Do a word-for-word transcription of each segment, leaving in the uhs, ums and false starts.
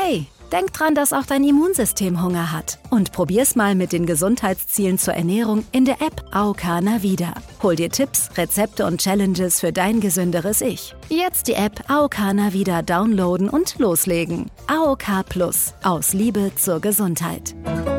Hey, denk dran, dass auch dein Immunsystem Hunger hat. Und probier's mal mit den Gesundheitszielen zur Ernährung in der App A O K Navida. Hol dir Tipps, Rezepte und Challenges für dein gesünderes Ich. Jetzt die App A O K Navida downloaden und loslegen. A O K Plus. Aus Liebe zur Gesundheit.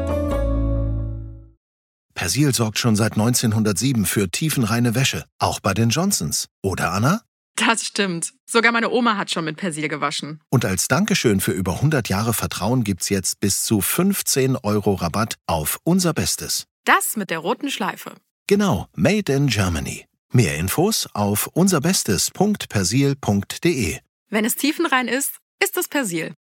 Persil sorgt schon seit neunzehnhundertsieben für tiefenreine Wäsche. Auch bei den Johnsons. Oder, Anna? Das stimmt. Sogar meine Oma hat schon mit Persil gewaschen. Und als Dankeschön für über hundert Jahre Vertrauen gibt's jetzt bis zu fünfzehn Euro Rabatt auf unser Bestes. Das mit der roten Schleife. Genau, made in Germany. Mehr Infos auf unserbestes punkt persil punkt de. Wenn es tiefenrein ist, ist es Persil.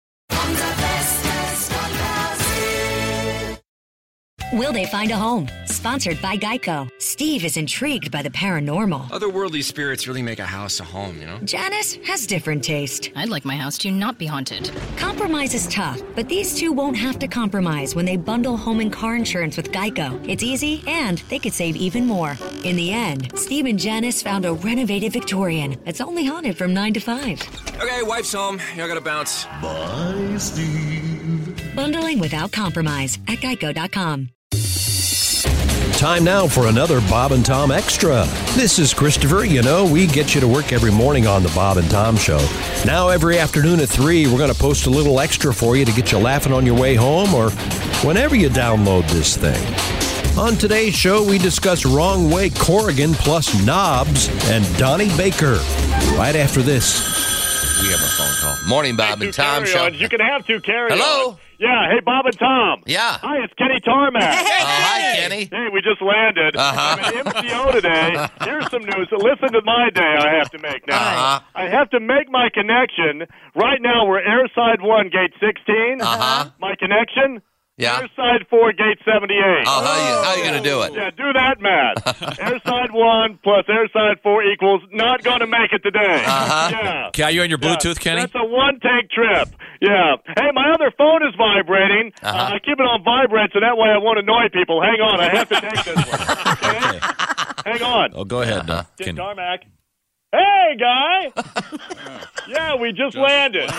Will they find a home? Sponsored by Geico. Steve is intrigued by the paranormal. Otherworldly spirits really make a house a home, you know? Janice has different taste. I'd like my house to not be haunted. Compromise is tough, but these two won't have to compromise when they bundle home and car insurance with Geico. It's easy, and they could save even more. In the end, Steve and Janice found a renovated Victorian that's only haunted from nine to five. Okay, wife's home. I gotta bounce. Bye, Steve. Bundling without compromise at geico dot com. Time now for another Bob and Tom Extra. This is Christopher. You know, we get you to work every morning on the Bob and Tom Show. Now, every afternoon at three, we're going to post a little extra for you to get you laughing on your way home or whenever you download this thing. On today's show, we discuss Wrong Way Corrigan plus Knobs and Donnie Baker. Right after this. We have a phone call. Morning, Bob hey, and Tom Show. You can have two carry-ons. Hello? Yeah, hey, Bob and Tom. Yeah. Hi, it's Kenny Tarmac. Oh, hi, Kenny. Hey, we just landed. Uh-huh. I'm at M C O today. Here's some news. Listen to my day I have to make now. Uh-huh. I have to make my connection. Right now, we're Airside one, Gate sixteen. Uh-huh. My connection? Yeah. Airside four, Gate seventy-eight. Oh, how you, how you going to do it? Yeah, do that math. Airside one plus Airside four equals not going to make it today. Uh-huh. Yeah. Okay, are you on your Bluetooth, yeah. Kenny? That's a one-take trip. Yeah. Hey, my other phone is vibrating. Uh-huh. Uh, I keep it on vibrate, so that way I won't annoy people. Hang on, I have to take this one. Okay? Okay. Hang on. Oh, go ahead, uh, Get Kenny. Tarmac. Hey, guy. Yeah, we just landed.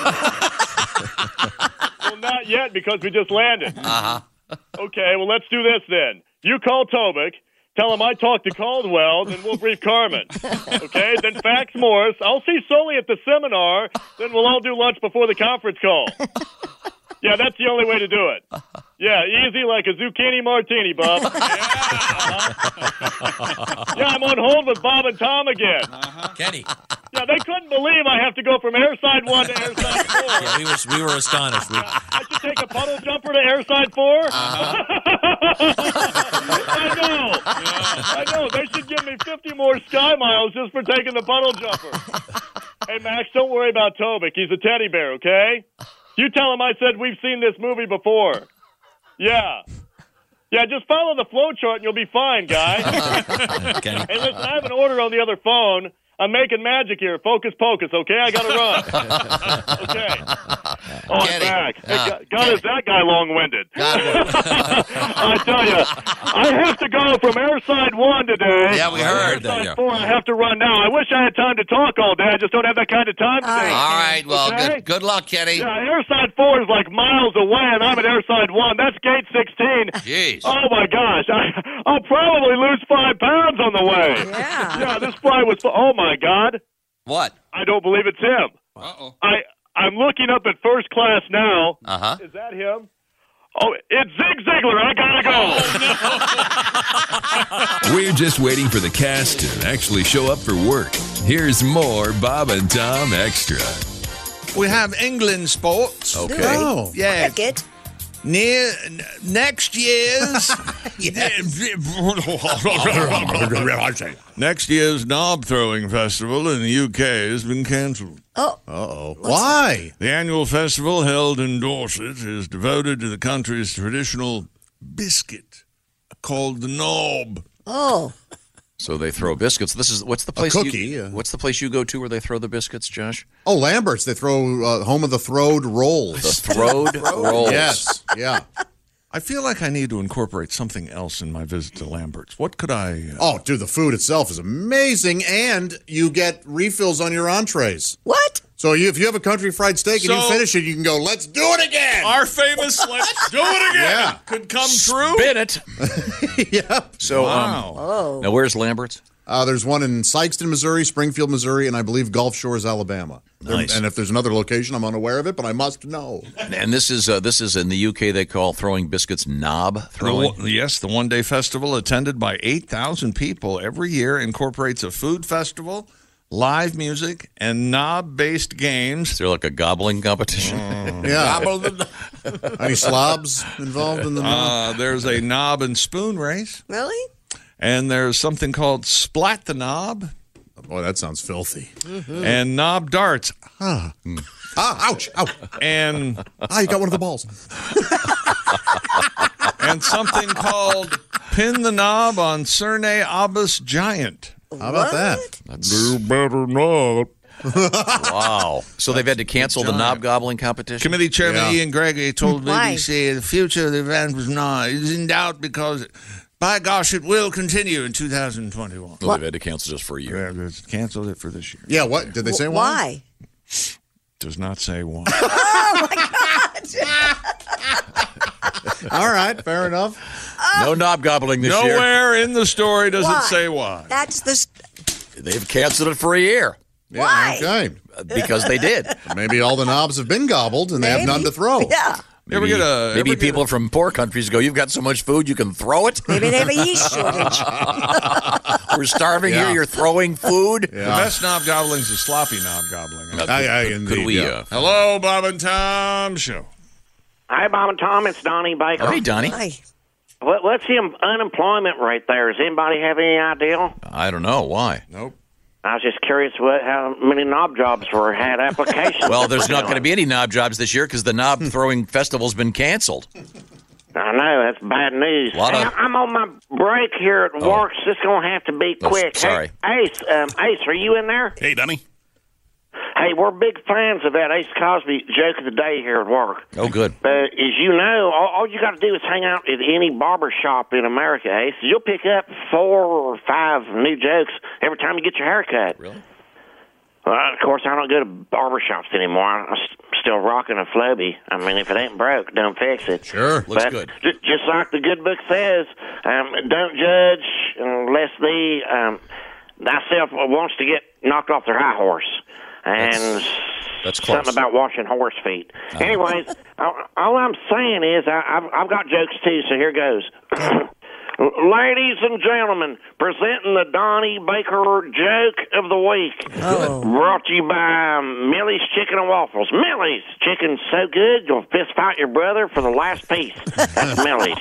Well, not yet because we just landed. Uh-huh. Okay, well, let's do this then. You call Tobic, tell him I talked to Caldwell, then we'll brief Carmen. Okay, then fax Morse. I'll see Sully at the seminar, then we'll all do lunch before the conference call. Yeah, that's the only way to do it. Yeah, easy like a zucchini martini, Bob. Yeah, uh-huh. Yeah, I'm on hold with Bob and Tom again. Uh-huh. Kenny. Yeah, they couldn't believe I have to go from Airside one to Airside four. Yeah, we were, we were astonished. We... I should take a puddle jumper to Airside four? Uh-huh. I know. Yeah. I know. They should give me fifty more Sky Miles just for taking the puddle jumper. Hey, Max, don't worry about Tobic. He's a teddy bear, okay? You tell him I said we've seen this movie before. Yeah. Yeah, just follow the flow chart and you'll be fine, guy. Kenny. Hey, listen, I have an order on the other phone. I'm making magic here. Focus, pocus, okay? I got to run. Okay. Oh, I'm Kenny. back. Hey, Uh, God, God is that guy long-winded. I tell you, I have to go from Airside one today. Yeah, we heard Airside that, yeah. four, I have to run now. I wish I had time to talk all day. I just don't have that kind of time today. All right, well, Okay? good, good luck, Kenny. Yeah, Airside four is like miles away, and I'm at Airside one. That's Gate sixteen. Jeez. Oh, my gosh. I, I'll probably lose five pounds on the way. Yeah. Yeah, this flight was... Oh, my God. What? I don't believe it's him. Uh-oh. I, I'm looking up at first class now. Uh-huh. Is that him? Oh, it's Zig Ziglar. I gotta go. We're just waiting for the cast to actually show up for work. Here's more Bob and Tom Extra. We have England sports. Okay. Oh, yeah. Cricket. Near n- next year's next year's knob throwing festival in the U K has been cancelled. Oh. Uh-oh. Why? The annual festival held in Dorset is devoted to the country's traditional biscuit called the knob. Oh. So they throw biscuits. This is what's the place? cookie, You, yeah. What's the place you go to where they throw the biscuits, Josh? Oh, Lambert's. They throw uh, home of the throwed rolls. The throwed rolls. Yes, yeah. I feel like I need to incorporate something else in my visit to Lambert's. What could I... Uh... Oh, dude, the food itself is amazing, and you get refills on your entrees. What? So you, if you have a country fried steak and So- you finish it, you can go, let's do it again! Our famous let's do it again Yeah. could come true. Spin it. Yep. So, Wow. um, Oh. now where's Lambert's? Uh, there's one in Sykeston, Missouri, Springfield, Missouri, and I believe Gulf Shores, Alabama. There- Nice. And if there's another location, I'm unaware of it, but I must know. And this is uh, this is in the U K. They call throwing biscuits knob The throwing. one- yes, the one-day festival attended by eight thousand people every year incorporates a food festival, live music, and knob-based games. Is there like a gobbling competition? Yeah. Any slobs involved in the knob? Uh, there's a knob and spoon race, Really? and there's something called Splat the Knob Boy, that sounds filthy. and Knob Darts. Ah, ah ouch, ow. And Ah, you got one of the balls. and something called Pin the Knob on Cerne Abbas Giant. How about that? You better not. Wow. So they've had to cancel the knob gobbling competition? Committee Chairman Yeah. Ian Gregory told Why? B B C the future of the event was not is in doubt because, by gosh, it will continue in two thousand twenty-one. Well, they've had to cancel just for a year. Yeah, it's canceled it for this year. Yeah, what? Did they say why? Why? Does not say why. Oh, my God. All right, fair enough. No knob gobbling this year. Nowhere in the story does Why? it say why. That's the... St- They've canceled it for a year Yeah, Why? Okay. because they did. Maybe all the knobs have been gobbled and they have Maybe. none to throw. Yeah. You ever Maybe, get a- maybe ever get people from poor countries go, you've got so much food, you can throw it? Maybe they have a yeast shortage. We're starving Yeah. here, you're throwing food? The best knob gobbling is a sloppy knob gobbling. Aye, aye, Could indeed, we, yeah. uh, Hello, Bob and Tom Show. Hi, Bob and Tom. It's Donnie Baker. Oh, hey, Donnie. Hi. What, what's the un- unemployment rate there? Does anybody have any idea? I don't know. Why? Nope. I was just curious what how many knob jobs were had applications. Well, there's not going to be any knob jobs this year because the knob throwing festival's been canceled. I know that's bad news. Lot of- Hey, I'm on my break here at Oh. work. So it's gonna have to be Oh, quick. sorry. Hey, Ace, um, Ace, are you in there? Hey, Donnie. Hey, we're big fans of that Ace Cosby joke of the day here at work. Oh, good. But as you know, all, all you got to do is hang out at any barber shop in America, Ace. You'll pick up four or five new jokes every time you get your hair cut. Really? Well, of course, I don't go to barber shops anymore. I'm s- still rocking a Flowbee. I mean, if it ain't broke, don't fix it. Sure. Looks But good. j- just like the good book says, um, don't judge unless the um, thyself wants to get knocked off their high horse. And That's- that's close. something about washing horse feet. Anyways, all, all I'm saying is I, I've, I've got jokes too, so here goes. Ladies and gentlemen, presenting the Donnie Baker Joke of the Week. Oh. Brought to you by Millie's Chicken and Waffles. Millie's Chicken's so good, you'll fist fight your brother for the last piece. That's Millie's.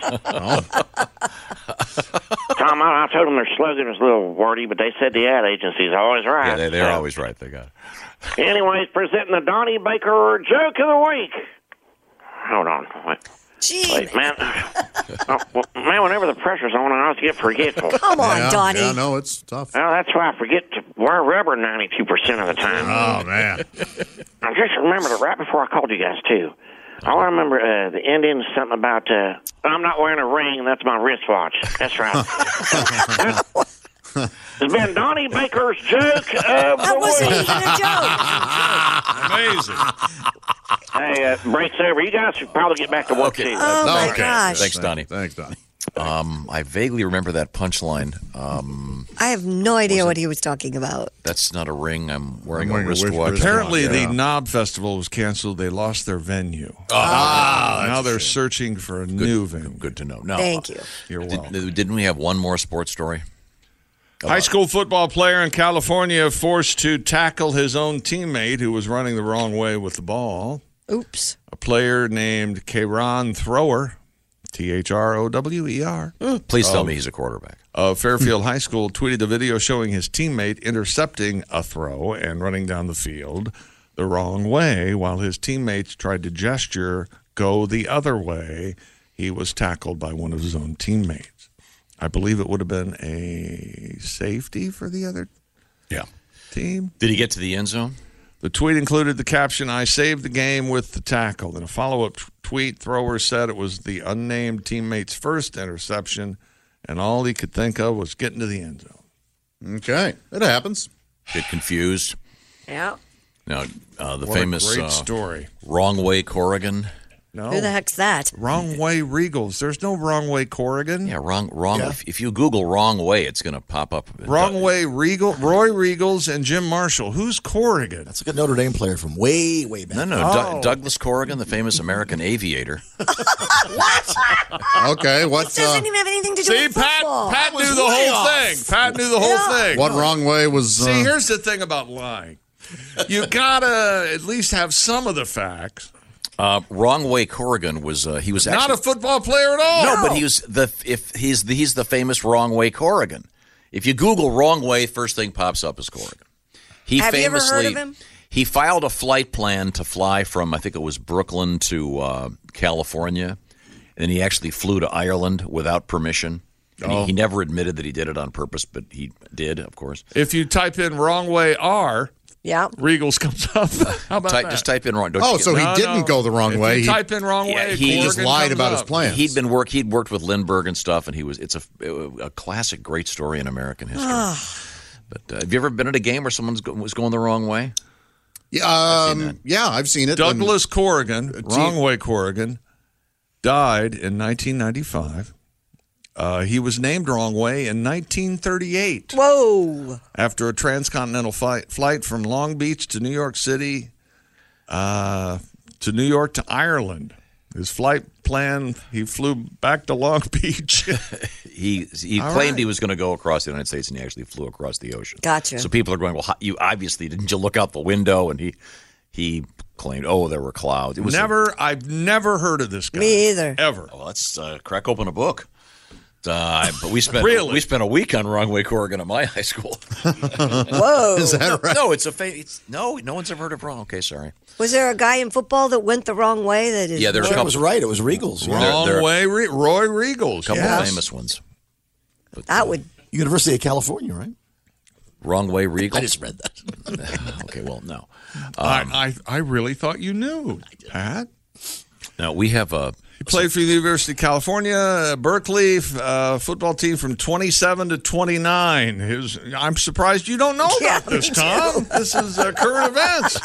Tom, I, I told them their slogan was a little wordy, but they said the ad agency's always right. Yeah, they, they're So- always right. They got it. Anyways, presenting the Donnie Baker Joke of the Week. Hold on. Wait. Gee. Wait, man. Oh, well, man, whenever the pressure's on, I always get forgetful. Come on, yeah, Donnie. Yeah, no, it's tough. Well, that's why I forget to wear rubber ninety-two percent of the time. Oh, man. I just remembered it right before I called you guys, too. I remember uh, the ending, something about, uh, I'm not wearing a ring, that's my wristwatch. That's right. It's been Donnie Baker's Joke of That the wasn't Week. even a joke. Amazing. Hey, uh, break's over. You guys should probably get back to work, Okay. too. Oh, my Okay. gosh. Thanks, Donnie. Thanks, Donnie. Um, I vaguely remember that punchline. Um, I have no idea what he was talking about. that's not a ring. I'm wearing, I'm wearing a a wish- wristwatch. wristwatch. Apparently, Yeah. the Knob Festival was canceled. They lost their venue. Ah, now that's they're a shame. searching for a new venue. Good to know. Now, Thank you. You're Did, welcome. didn't we have one more sports story? High school football player in California forced to tackle his own teammate who was running the wrong way with the ball. Oops. A player named Kayron Thrower, T H R O W E R, Please tell me he's a quarterback. of Fairfield High School tweeted a video showing his teammate intercepting a throw and running down the field the wrong way while his teammates tried to gesture go the other way. He was tackled by one of his own teammates. I believe it would have been a safety for the other Yeah. team. Did he get to the end zone? The tweet included the caption, "I saved the game with the tackle." In a follow-up t- tweet, thrower said it was the unnamed teammate's first interception, and all he could think of was getting to the end zone. Okay, it happens. Get confused. Yeah. Now, uh, the What a famous great uh, story. Wrong Way Corrigan. No. Who the heck's that? Wrong Way Regals. There's no Wrong Way Corrigan. Yeah, wrong. Wrong. Yeah. If, if you Google Wrong Way, it's going to pop up. Wrong Way Regal, Roy Regals, and Jim Marshall. Who's Corrigan? That's like a Notre Dame player from way, way back. No, no, Oh. Du- Douglas Corrigan, the famous American aviator. Okay, It what's doesn't uh, even have anything to do See, with Pat, football. Pat was knew the way whole off. thing. Pat knew the whole Yeah. thing. what wrong way was? Uh, See, here's the thing about lying. You gotta at least have some of the facts. Uh, Wrong Way Corrigan was uh, he was Not actually a football player at all. no, but he was the if he's the, he's the famous Wrong Way Corrigan. If you Google Wrong Way, first thing pops up is Corrigan. He Have you ever famously heard of him? he filed a flight plan to fly from I think it was Brooklyn to uh, California, and he actually flew to Ireland without permission. And Oh. he, he never admitted that he did it on purpose, but he did, of course. If you type in Wrong Way R, Yeah. Regals comes up. How about Type, that? just type in wrong. Don't oh, you so get, he No, didn't no. go the wrong If way. You He, type in Wrong Yeah, Way. he he just Corrigan lied comes about his up. plans. He'd been work. He'd worked with Lindbergh and stuff, and he was. It's a a classic, great story in American history. But uh, have you ever been at a game where someone was going the wrong way? Yeah, I've seen that. um, yeah, I've seen it. Douglas Corrigan, T- Wrong Way Corrigan, died in nineteen ninety-five. Uh, he was named Wrong Way in nineteen thirty-eight Whoa. after a transcontinental flight, flight from Long Beach to New York City uh, to New York to Ireland. His flight plan, he flew back to Long Beach. He he All claimed right. he was going to go across the United States, and he actually flew across the ocean. Gotcha. So people are going, well, how- you obviously didn't you look out the window? And he he claimed, oh, there were clouds. It was a- never, I've never heard of this guy. Me either. Ever. well, let's uh, crack open a book. Uh, but we spent Really? we spent a week on Wrong Way Corrigan at my high school. Whoa. Is that right? No, it's a fa- it's, no, no one's ever heard of Wrong. Okay, sorry. Was there a guy in football that went the wrong way? That is Yeah, there's a That couple, was right. It was Regals. There- Wrong there- Way, Re- Roy Regals. couple yes. famous ones. But, that uh, would. University of California, right? Wrong Way Regal. I just read that. Okay, well, no. Um, I, I, I really thought you knew, Pat. now we have a. He played for the University of California, uh, Berkeley uh, football team from twenty-seven to twenty-nine. His, I'm surprised you don't know Yeah, about this, me Tom. This is uh, current events.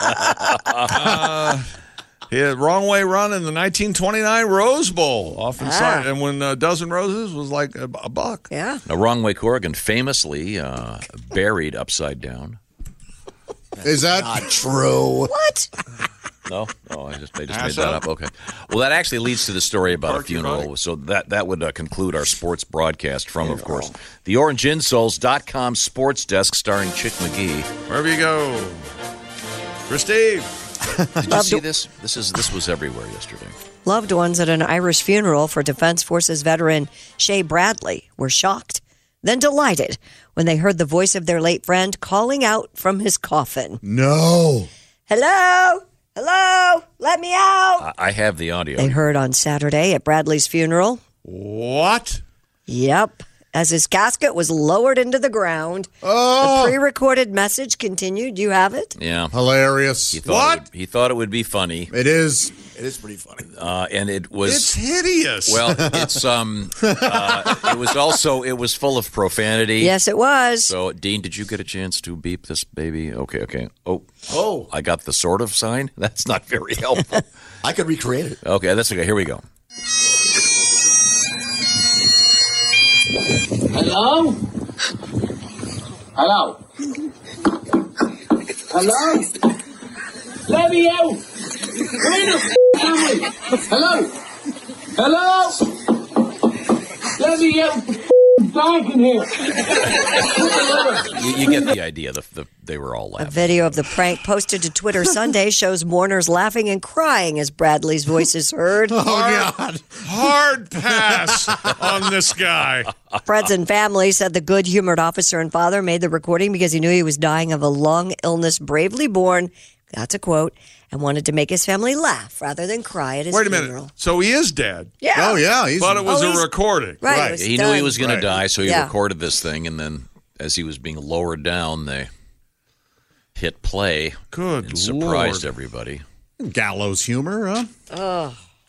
uh, he had wrong way run in the nineteen twenty-nine Rose Bowl off inside, Ah. and when a dozen roses was like a, a buck. Yeah. Now, Wrong Way Corrigan famously uh, buried upside down. Is that Not true. What? No, no, I just, I just Pass made that up. up. Okay. Well, that actually leads to the story about a Park your funeral. bike. So that that would uh, conclude our sports broadcast from, of course, the orange insoles dot com sports desk starring Chick McGee. Wherever you go. Christy. Did you see this? This is this was everywhere yesterday. Loved ones at an Irish funeral for Defense Forces veteran Shay Bradley were shocked, then delighted when they heard the voice of their late friend calling out from his coffin. no? Hello? Hello? Let me out. I, I have the audio. They heard on Saturday at Bradley's funeral. What? Yep. As his casket was lowered into the ground, Oh. the pre-recorded message continued. You have it? Yeah. Hilarious. He thought What? It would, he thought it would be funny, It is. It is pretty funny. uh, and it was. It's hideous. Well, it's um, uh, it was also it was full of profanity. Yes, it was. So, Dean, did you get a chance to beep this baby? Okay, okay. Oh, Oh, I got the sort of sign. That's not very helpful. I could recreate it. Okay, that's okay. Here we go. Hello? Hello? Hello? Let me out! Where the f*** am I? Hello? Hello? Let me out! It's dark in here. You, you get the idea. The, the, they were all A laughing. video of the prank posted to Twitter Sunday shows mourners laughing and crying as Bradley's voice is heard. Oh, God. Hard pass on this guy. Friends and family said the good-humored officer and father made the recording because he knew he was dying of a lung illness bravely borne. That's a quote. And wanted to make his family laugh rather than cry at his Wait a funeral. minute. So he is dead. Yeah. Oh, yeah. He's, But it was Oh, a he's- recording. Right. it was He knew he done. was going Right. to die, so he Yeah. recorded this thing, and then as he was being lowered down, they hit play Good and surprised Lord. everybody. gallows humor, huh? Oh.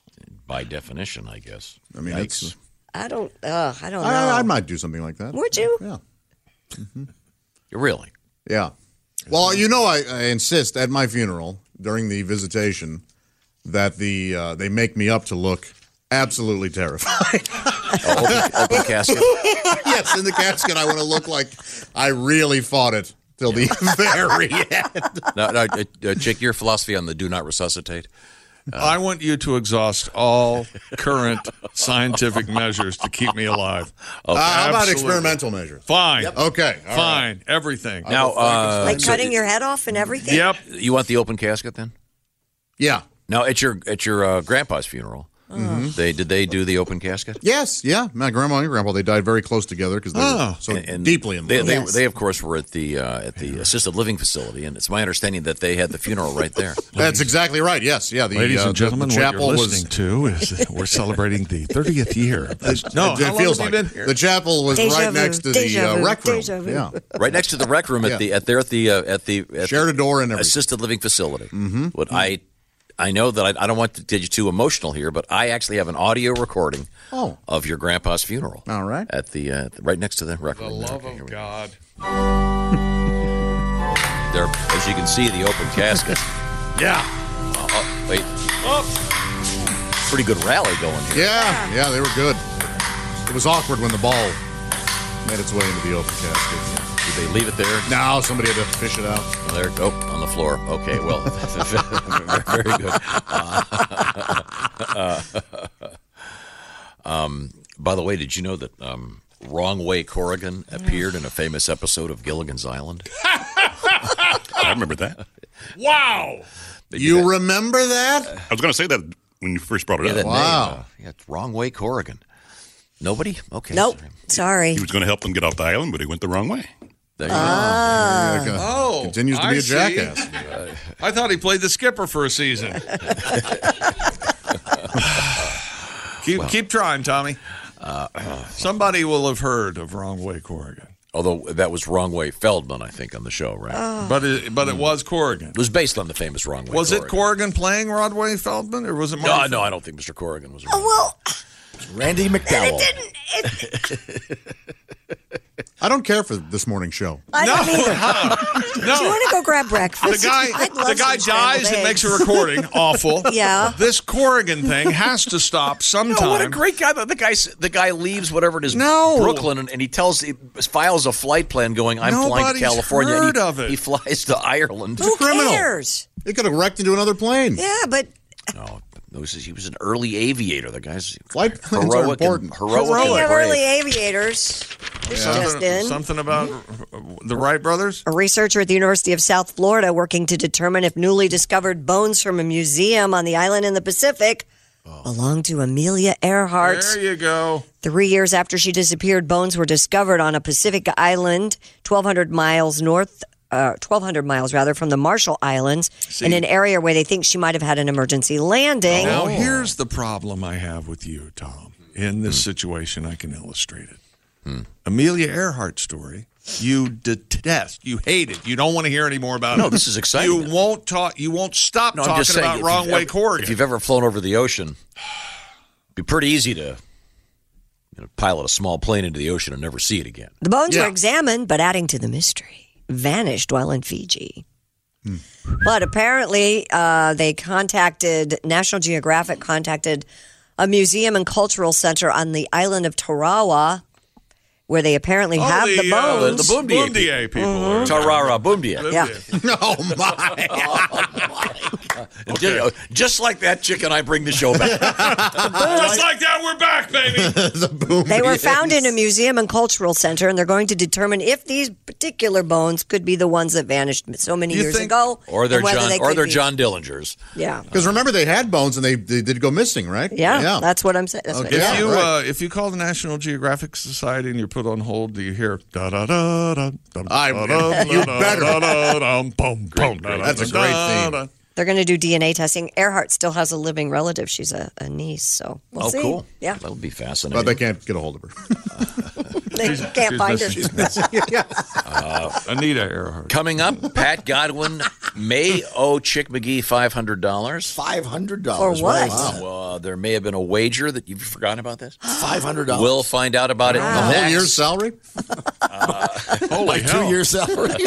by definition, I guess. I mean, Yikes. it's. I don't. Uh, I don't know. I, I might do something like that. Would you? Yeah. Mm-hmm. Really? Yeah. Well, you know, I, I insist at my funeral during the visitation that the uh, they make me up to look absolutely terrified. oh, open, open casket? Yes, in the casket, I want to look like I really fought it till the very end. No, no, uh, uh, Chick, your philosophy on the do not resuscitate? Uh, I want you to exhaust all current scientific measures to keep me alive. Uh, how about experimental measures? Fine. Yep. Okay. all Fine. right. Everything. Now, uh, Like so- cutting your head off and everything? Yep. You want the open casket then? Yeah. Now, at your at your uh, grandpa's funeral, Mm-hmm. they did they do the open casket? Yes, yeah. My grandma and grandpa, they died very close together because they Oh. were so And- and deeply in They, love. they, Yes. they, of course, were at the uh, at the assisted living facility, and it's my understanding that they had the funeral right there. That's exactly right. Yes, yeah. The, Ladies uh, and gentlemen, the, the chapel what you're was. listening to is we're celebrating the thirtieth year. Of this. No, it, how it long feels have like you been here? the chapel was Deja right vu, next to deja the uh, vu, rec room. deja vu. Yeah, Right next to the rec room at Yeah. the at there at the uh, at the at shared a door and the everything. assisted living facility. Mm-hmm. What I I know that I, I don't want to get you too emotional here, but I actually have an audio recording Oh. of your grandpa's funeral. All right. At the uh, right next to the rec The room. there. love Okay, here of we go. God. There, as you can see, the open casket. Yeah. Uh, oh, wait. Pretty good rally going here. Yeah, yeah, they were good. It was awkward when the ball made its way into the open casket. Did they leave it there? No, somebody had to fish it out. Well, there, oh, on the floor. Okay, well, very good. Uh, uh, um, by the way, did you know that um, Wrong Way Corrigan appeared in a famous episode of Gilligan's Island? I remember that. Wow. They did You that- remember that? I was going to say that when you first brought it yeah, up. that Wow. name, uh, yeah, it's Wrong Way Corrigan. Nobody? Okay. Nope. sorry. Sorry. He was going to help them get off the island, but he went the wrong way. There you go. Ah. Yeah, Oh, continues to I be a see. jackass. I thought he played the skipper for a season. keep keep trying, Tommy. Uh, Somebody will have heard of Wrong Way Corrigan. Although that was Wrong Way Feldman, I think, on the show, right? Oh. But it, but it was Corrigan. It was based on the famous Wrong Way Was it Corrigan. Corrigan playing Rodway Feldman, or was it? No, Marty no, I don't think Mister Corrigan was. Oh, well, Randy McDowell. it didn't. It, I don't care for this morning show. I don't either. No. Do you want to go grab The breakfast? guy, I'd love the guy some scrambled dies and makes a eggs. recording. Awful. Yeah. This Corrigan thing has to stop sometime. No, what a great guy! The, the guy, the guy leaves whatever it is, No. Brooklyn, and, and he tells, he files a flight plan, going, "I'm flying to Nobody's California." heard and he, of it. he flies to Ireland. Who criminal. cares? He could have wrecked into another plane. Yeah, but No, no, he was- he was an early aviator. The guy's Flight planes are heroic, and, important. heroic, speaking and of brave. early aviators, this just something, in. something about the Wright brothers. A researcher at the University of South Florida working to determine if newly discovered bones from a museum on the island in the Pacific belong to Amelia Earhart. There you go. Three years after she disappeared, bones were discovered on a Pacific island, twelve hundred miles north, uh, twelve hundred miles rather, from the Marshall Islands, in an area where they think she might have had an emergency landing. Now, here's the problem I have with you, Tom. In this situation, I can illustrate it. Amelia Earhart story. You detest. You hate it. You don't want to hear any more about it. No, this is exciting. You won't talk. You won't stop No, I'm just talking saying, about if Wrong you've Way ever- Corrigan. If you've ever flown over the ocean, it'd be pretty easy to you know, pilot a small plane into the ocean and never see it again. The bones Yeah. were examined, but adding to the mystery, vanished while in Fiji. But apparently, uh, they contacted, National Geographic contacted a museum and cultural center on the island of Tarawa, where they apparently Oh, have the, the uh, bones. the Boomdier Boomdier people. Mm-hmm. are- Tarara Boomdia. Yeah. Oh, my. And ju- Just like that chicken, I bring the show back. Just like that, we're back, baby. The boom. They were found in a museum and cultural center, and they're going to determine if these particular bones could be the ones that vanished so many You years think- ago. Or they're and whether John, they or could they're be- John Dillingers. Yeah. Because remember, they had bones and they, they did go missing, right? Yeah, that's what I'm saying. That's what, Okay. yeah. If you right. uh, if you call the National Geographic Society and you're put on hold, do you hear da da da da? I- you better. That's a great theme. They're going to do D N A testing. Earhart still has a living relative. She's a, a niece, so we'll oh, see. cool. Yeah. That would be But fascinating. they can't get a hold of her. They She's- can't she's find missing. her. Uh, Anita Earhart. Coming up, Pat Godwin may owe Chick McGee five hundred dollars. five hundred For dollars. what? Wow. Uh, there may have been a wager that you've forgotten about this. five hundred dollars. We'll find out about it. The whole next. year's salary? Holy Like hell. two years salary.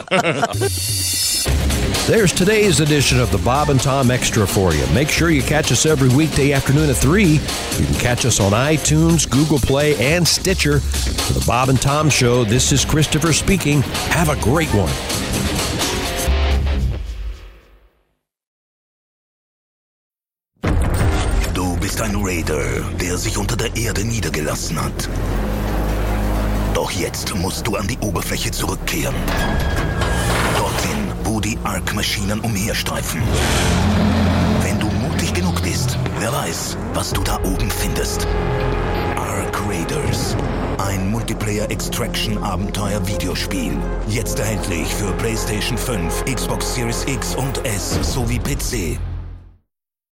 There's today's edition of the Bob and Tom Extra for you. Make sure you catch us every weekday afternoon at three. You can catch us on iTunes, Google Play, and Stitcher. For the Bob and Tom Show, this is Christopher speaking. Have a great one. Du bist ein Raider, der sich unter der Erde niedergelassen hat. Doch jetzt musst du an die Oberfläche zurückkehren. Dorthin, wo die Ark-Maschinen umherstreifen. Wenn du mutig genug bist, wer weiß, was du da oben findest. Ark Raiders. Ein Multiplayer-Extraction-Abenteuer-Videospiel. Jetzt erhältlich für PlayStation fünf, Xbox Series X und S sowie P C.